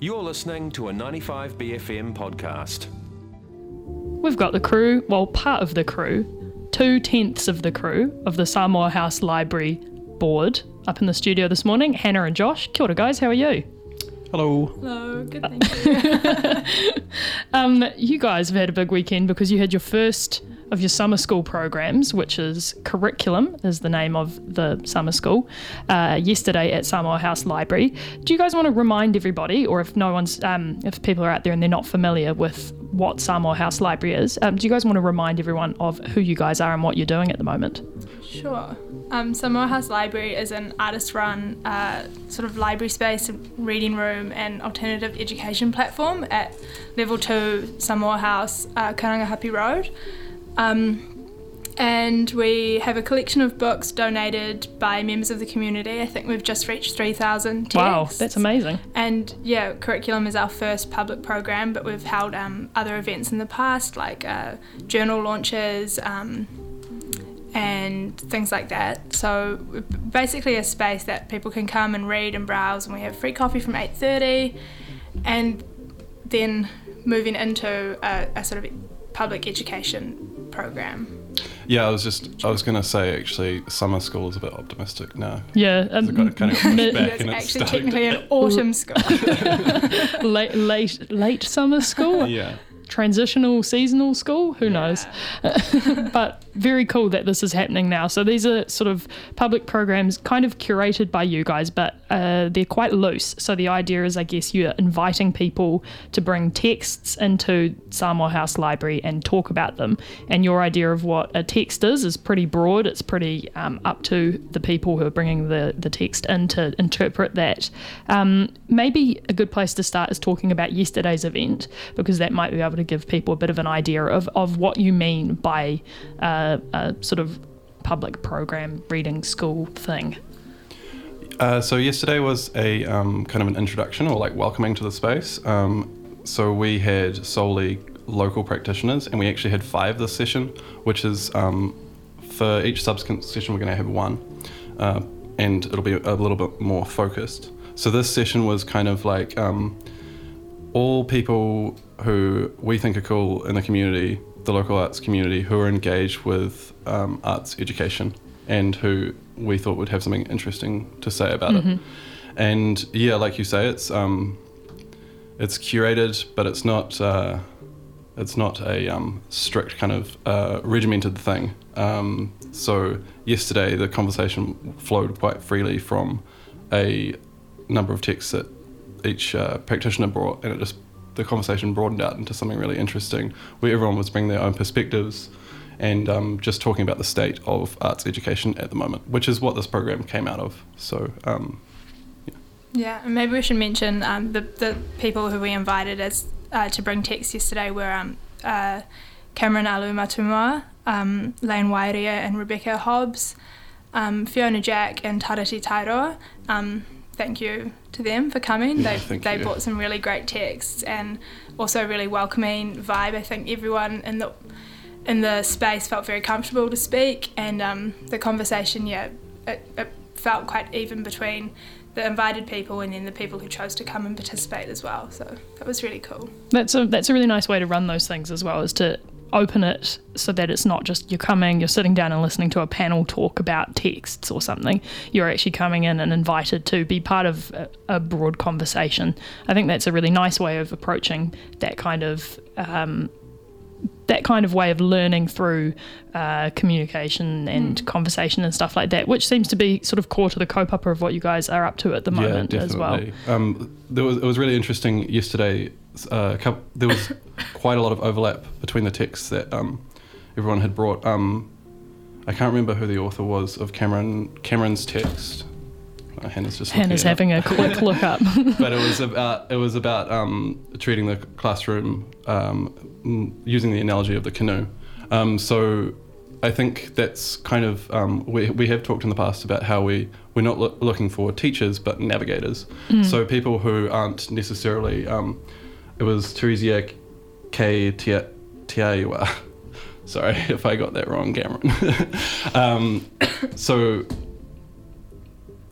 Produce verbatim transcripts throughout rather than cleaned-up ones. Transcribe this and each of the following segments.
You're listening to a ninety-five B F M podcast. We've got the crew, well, part of the crew, two-tenths of the crew of the Samoa House Library board up in the studio this morning. Hannah and Josh. Kia ora, guys. How are you? Hello. Hello, good, thank you. um, you guys have had a big weekend because you had your first of your summer school programs, which is Curriculum, is the name of the summer school, uh, yesterday at Samoa House Library. Do you guys want to remind everybody, or if no one's, um, if people are out there and they're not familiar with what Samoa House Library is, um, do you guys want to remind everyone of who you guys are and what you're doing at the moment? Sure. Um, Samoa House Library is an artist-run uh, sort of library space, reading room and alternative education platform at Level two Samoa House, uh, Karangahape Road. Um, and we have a collection of books donated by members of the community. I think we've just reached three thousand texts. Wow, that's amazing. And yeah, Curriculum is our first public program, but we've held um, other events in the past, like uh, journal launches um, and things like that. So basically a space that people can come and read and browse, and we have free coffee from eight thirty, and then moving into a, a sort of public education program. Yeah, I was just, I was going to say actually summer school is a bit optimistic now. Yeah. Um, it got kind of pushed mid- back It's and it's actually starting technically to... an autumn school. late, late, late summer school? Yeah. Transitional seasonal school, who knows. But very cool that this is happening now. So these are sort of public programs kind of curated by you guys, but uh, they're quite loose. So the idea is, I guess, you're inviting people to bring texts into Samoa House Library and talk about them. And your idea of what a text is is pretty broad. It's pretty um, up to the people who are bringing the, the text in to interpret that. Um, maybe a good place to start is talking about yesterday's event, because that might be able to give people a bit of an idea of, of what you mean by uh, a sort of public program reading school thing. Uh, so yesterday was a um, kind of an introduction, or like welcoming to the space. Um, so we had solely local practitioners, and we actually had five this session, which is um, for each subsequent session we're going to have one, uh, and it'll be a little bit more focused. So this session was kind of like um, all people who we think are cool in the community, the local arts community, who are engaged with um, arts education and who we thought would have something interesting to say about mm-hmm. it. And yeah, like you say, it's um, it's curated, but it's not uh, it's not a um, strict kind of uh, regimented thing. Um, so yesterday the conversation flowed quite freely from a number of texts that each uh, practitioner brought, and it just the conversation broadened out into something really interesting, where everyone was bringing their own perspectives and um, just talking about the state of arts education at the moment, which is what this program came out of. So, um, yeah. Yeah, and maybe we should mention um, the the people who we invited as uh, to bring text yesterday were um, uh, Cameron Alu-Matumua, um, Lane Wairia and Rebecca Hobbs, um, Fiona Jack and Tarati Tairoa. Um, Thank you to them for coming. Yeah, they they you. brought some really great texts and also a really welcoming vibe. I think everyone in the in the space felt very comfortable to speak, and um, the conversation, yeah, it, it felt quite even between the invited people and then the people who chose to come and participate as well. So that was really cool. That's a that's a really nice way to run those things as well, is to open it so that it's not just you're coming, you're sitting down and listening to a panel talk about texts or something. You're actually coming in and invited to be part of a, a broad conversation. I think that's a really nice way of approaching that kind of um, that kind of way of learning through uh, communication and mm. conversation and stuff like that, which seems to be sort of core to the kaupapa of what you guys are up to at the moment yeah, as well. Um, there was, it was really interesting yesterday. Uh, couple, there was quite a lot of overlap between the texts that um, everyone had brought. Um, I can't remember who the author was of Cameron Cameron's text. Uh, Hannah's just Hannah's having a quick look up. But it was about it was about um, treating the classroom um, using the analogy of the canoe. Um, so I think that's kind of um, we we have talked in the past about how we we're not lo- looking for teachers but navigators. Mm. So people who aren't necessarily um, it was Teresia K. Tiaiwa. Sorry if I got that wrong, Cameron. um, so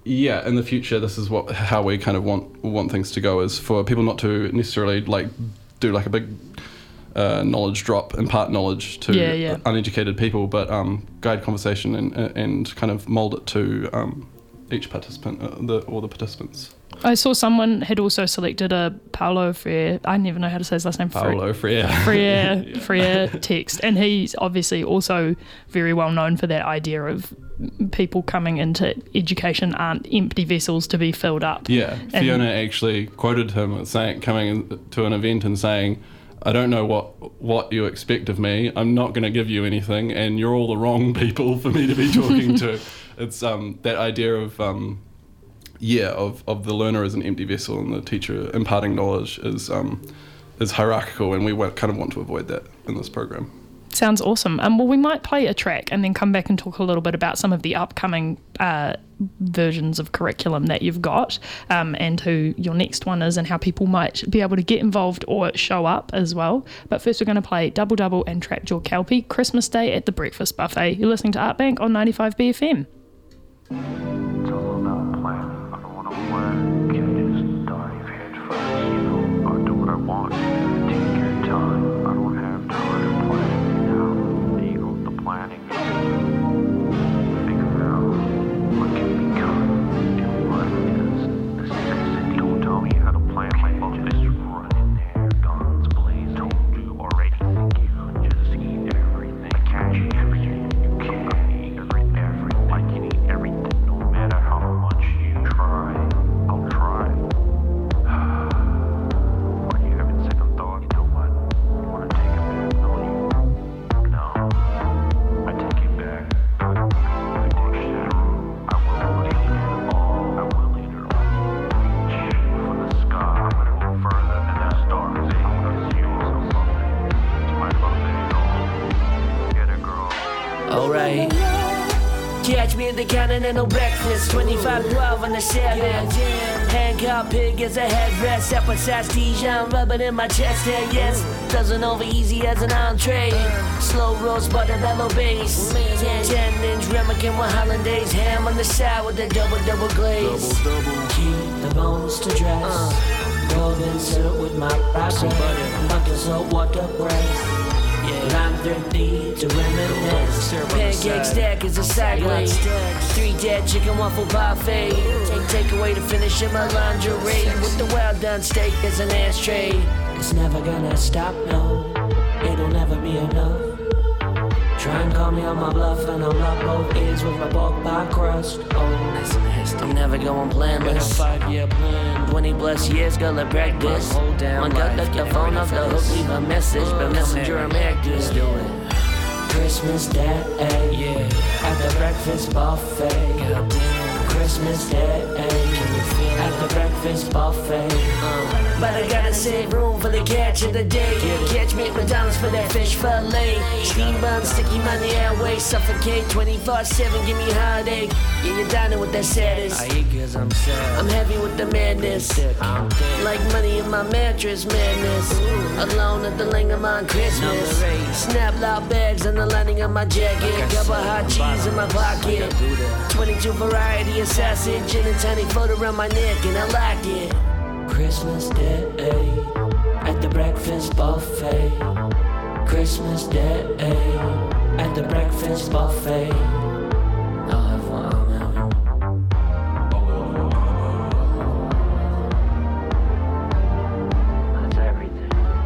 yeah, in the future, this is what how we kind of want want things to go, is for people not to necessarily like do like a big uh, knowledge drop, impart knowledge to Yeah, yeah. uneducated people, but um, guide conversation and and kind of mold it to um, each participant, uh, the or the participants. I saw someone had also selected a Paulo Freire, I never know how to say his last name, Paulo Freire. Freire, Yeah. Freire text, and he's obviously also very well known for that idea of people coming into education aren't empty vessels to be filled up. Yeah, And- Fiona actually quoted him as saying, coming in to an event and saying, I don't know what what you expect of me. I'm not going to give you anything, and you're all the wrong people for me to be talking to. It's um, that idea of um, yeah, of, of the learner as an empty vessel and the teacher imparting knowledge is um, is hierarchical, and we want, kind of want to avoid that in this program. Sounds awesome. Um, well, we might play a track and then come back and talk a little bit about some of the upcoming uh, versions of curriculum that you've got, um, and who your next one is and how people might be able to get involved or show up as well. But first we're going to play Double Double and Trapjaw Kelpie, Christmas Day at the Breakfast Buffet. You're listening to Art Bank on ninety-five B F M. It's all about planning. I don't want to plan. Can't just dive head first, you know. I do what I want. Take your time. I don't have time to plan. Now, there you go, the planning. Figure out what can become. Do what is. The six don't tell me how to plan my life. Just run in there, guns blaze. Told you already. Think you could just eat everything. I can't eat everything. You can't eat every, everything. I can eat everything. No matter how much you try, I'll try. When you having second thought, you know what? You want to take it back, don't you? No. I take it back. I take it. I will eat it all. I will eat it all. Reach for the sky. I'm gonna go further than the stars. I'm gonna see yourself someday. It's my birthday, y'all. Get it, girl. Alright. Catch me at the continental breakfast, twenty-five twelve on the seven. Handcuff pig as a headrest, emphasize Dijon, rub it in my chest, and yes, doesn't over easy as an entree. Slow roast butter mellow base, ten inch ramekin with hollandaise, ham on the side with the double double glaze. Keep the bones to dress, golden syrup with my rice, butter, salt water breast. Lime thirty to reminisce. Pancake stack is a sideways. Three dead chicken waffle buffet. Take take away to finish in my lingerie. With the well done steak as an ashtray. It's never gonna stop, no. It'll never be enough. Try and call me on my bluff, and I'm up both ears with my bulk by crust. Oh, I'm never going planless. Five-year plan, twenty plus years, gonna practice. My gut let the phone off the hook, leave a message, but messenger I'm active. Do it. Christmas Day, yeah, at the breakfast buffet. Goddamn. Christmas Day, at the breakfast buffet. Uh, but I gotta save room for the catch of the day. Catch me at McDonald's for that fish fillet. Steam bun, sticky money, airway, suffocate. twenty-four seven, give me heartache. Yeah, you're dining with that saddest. I eat cause I'm sad. I'm heavy with the madness. Like money in my mattress, madness. Alone at the Langham on Christmas. Snap loud bags on the lining of my jacket. Couple hot cheese in my pocket. twenty-two variety of sausage and a tiny foot around my neck, and I like it. Christmas Day at the breakfast buffet. Christmas Day at the breakfast buffet. I'll have one, I'm having. That's everything.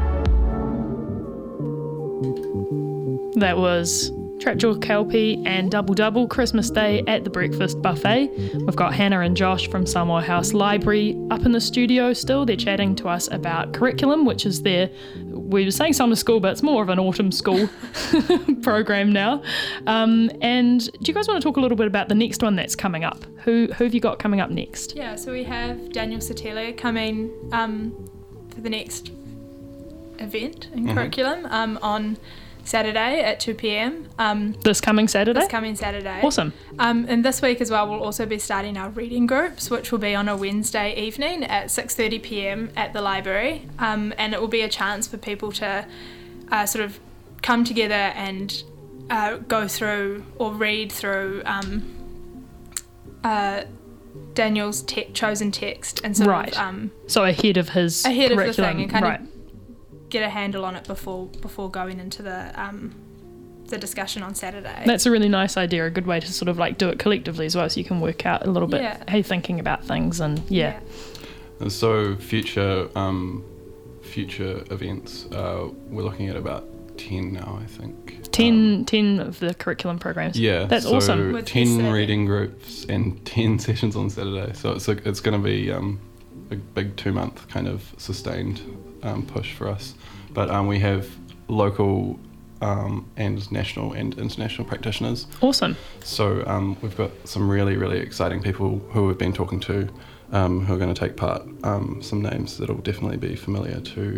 That was Trapjaw Kelpie and Double Double, Christmas Day at the Breakfast Buffet. We've got Hannah and Josh from Samoa House Library up in the studio still. They're chatting to us about curriculum, which is their, we were saying summer school, but it's more of an autumn school program now. Um, and do you guys want to talk a little bit about the next one that's coming up? Who, who have you got coming up next? Yeah, so we have Daniel Satelia coming um, for the next event in Mm-hmm. curriculum um, on Saturday at two p.m. Um, This coming Saturday? this coming Saturday. Awesome. Um, and this week as well, we'll also be starting our reading groups, which will be on a Wednesday evening at six thirty p.m. at the library. Um, and it will be a chance for people to uh, sort of come together and uh, go through or read through um, uh, Daniel's te- chosen text and sort Right. of um, So ahead of his ahead of the curriculum, thing and kind right. of get a handle on it before before going into the um, the discussion on Saturday. That's a really nice idea, a good way to sort of like do it collectively as well, so you can work out a little bit Yeah. how you're thinking about things, and yeah. And so future um, future events, uh, we're looking at about ten now, I think. ten, Um, ten of the curriculum programs. yeah, That's so awesome. With ten Saturday. reading groups and ten sessions on Saturday. So it's a, it's going to be um, a big two month kind of sustained um, push for us. But um, we have local um, and national and international practitioners. Awesome. So um, we've got some really, really exciting people who we've been talking to um, who are going to take part. Um, some names that will definitely be familiar to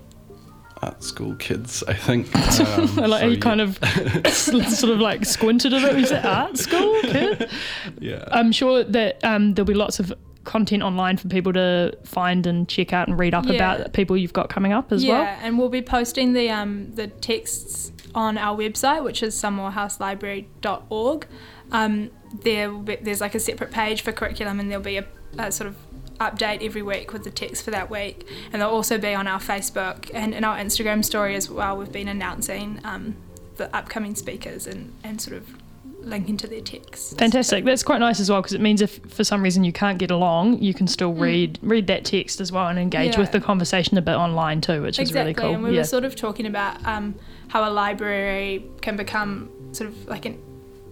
art school kids, I think. Um, I like so how you yeah. kind of sort of like squinted at it. You said art school kid? Yeah. I'm sure that um, there'll be lots of content online for people to find and check out and read up Yeah. about people you've got coming up as yeah, well. and we'll be posting the um, the texts on our website, which is samoa library dot org. Um, there will be, there's like a separate page for curriculum, and there'll be a, a sort of update every week with the text for that week, and they'll also be on our Facebook and in our Instagram story as well. We've been announcing um, the upcoming speakers and, and sort of linking to their texts. Fantastic. That's quite nice as well, because it means if for some reason you can't get along, you can still Mm. read read that text as well and engage Yeah. with the conversation a bit online too, which Exactly, is really cool. and we yeah. were sort of talking about um, how a library can become sort of like an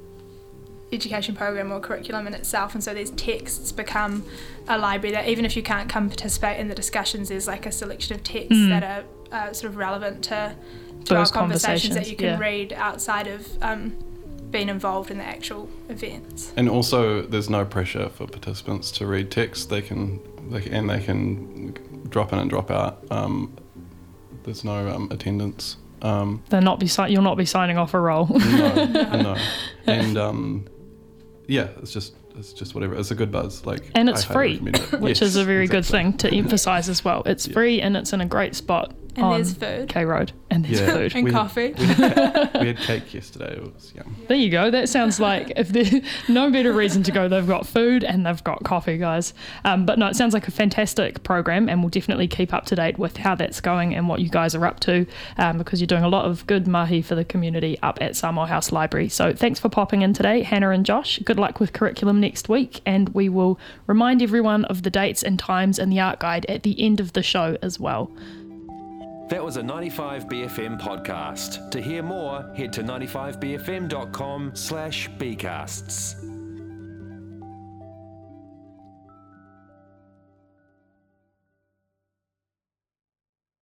education program or curriculum in itself, and so these texts become a library that even if you can't come participate in the discussions, there's like a selection of texts Mm. that are uh, sort of relevant to, to Those our conversations that conversations, you can yeah. read outside of um, being involved in the actual events. And also, there's no pressure for participants to read text. They can, they can and they can drop in and drop out. Um, there's no um, attendance. Um, They'll not be si- you'll not be signing off a role. no, no. And um, yeah, it's just it's just whatever. It's a good buzz. Like, And it's I highly free, recommend it. which Yes, is a very good exactly. thing to emphasise as well. It's Yeah. free and it's in a great spot And on there's food. K Road, and there's Yeah. food. And We had- coffee. We had, we had cake yesterday. It was yum. There you go. That sounds like if there's no better reason to go, they've got food and they've got coffee, guys. Um, but no, it sounds like a fantastic program, and we'll definitely keep up to date with how that's going and what you guys are up to, um, because you're doing a lot of good mahi for the community up at Samoa House Library. So thanks for popping in today, Hannah and Josh. Good luck with curriculum next week, and we will remind everyone of the dates and times in the art guide at the end of the show as well. That was a ninety-five B F M podcast. To hear more, head to ninety-five b f m dot com slash bcasts.